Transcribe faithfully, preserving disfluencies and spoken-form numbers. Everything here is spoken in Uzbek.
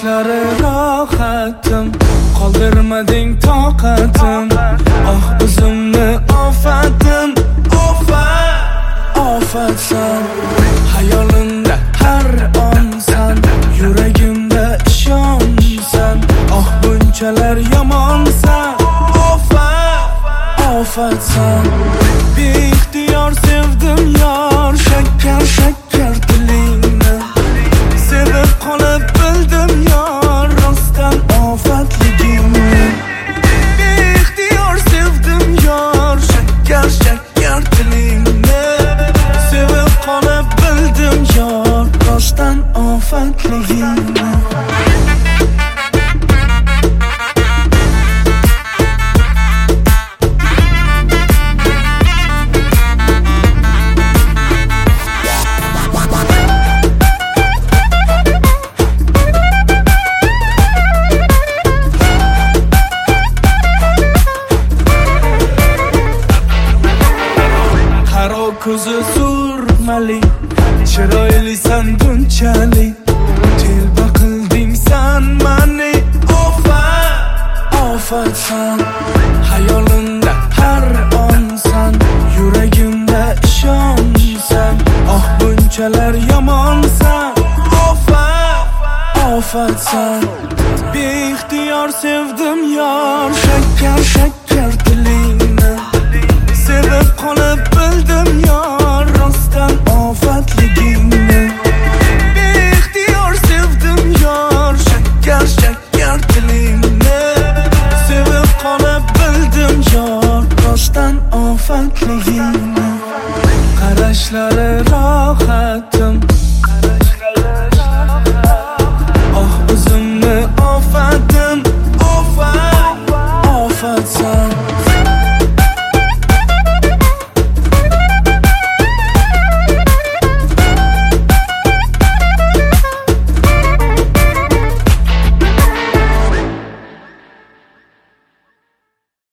qarashlari rohatim, qoldirmading toqatim. Oh o'zimni ofatim, ofat, ofatsan. Hayolimda har onsan, yuragimda ishonsan. Oh bunchalar yomonsan, ofat, ofatsan. Beixtiyor sevdim yor, shakkar shakkar tilingni. Sevib qolib bildim yor, rostdan ofatligingni. Beixtiyor sevdim yor, shakkar shakkar tilingni. Sevib qolib bildim yor, rostdan ofatligingni. Ko'zi surmali, chiroylisan bunchalik. Telba qilding san mani, ofat, ofatsan. Hayolimda har onsan, yuragimda ishonsan. Oh bunchalar yomonsan, ofat, ofatsan. Beixtiyor sevdim yor, shakkar shakkar tilingni. Sevib qolib bildim yor, rostdan ofatligingni. Beixtiyor sevdim yor, shakkar shakkar tilingni. Sevib qolib bildim yor, rostdan ofatligingni. Qarashlari rohatim,